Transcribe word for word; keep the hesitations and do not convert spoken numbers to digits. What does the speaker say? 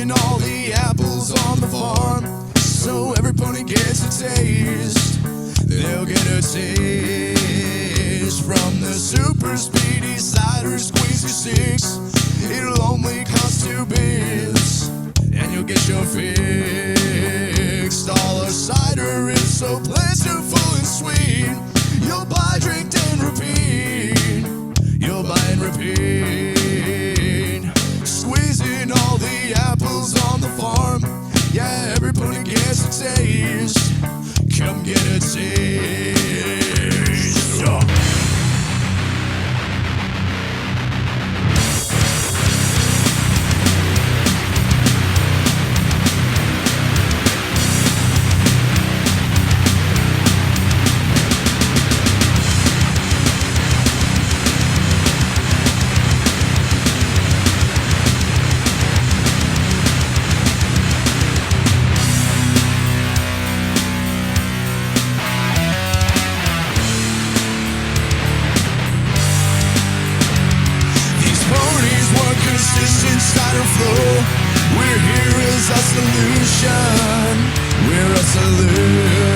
squeezing all the apples on the farm, so every pony gets a taste. They'll get a taste from the super speedy cider squeezy six. It'll only cost two bits, and you'll get your fix. All our cider is so plentiful and sweet. You'll buy, drink, and repeat. You'll buy and repeat. Squeezing all the apples on the farm. Yeah, every pony gets a taste. Come get a taste. Oh. Consistent cider flow. We're here as a solution. We're a solution.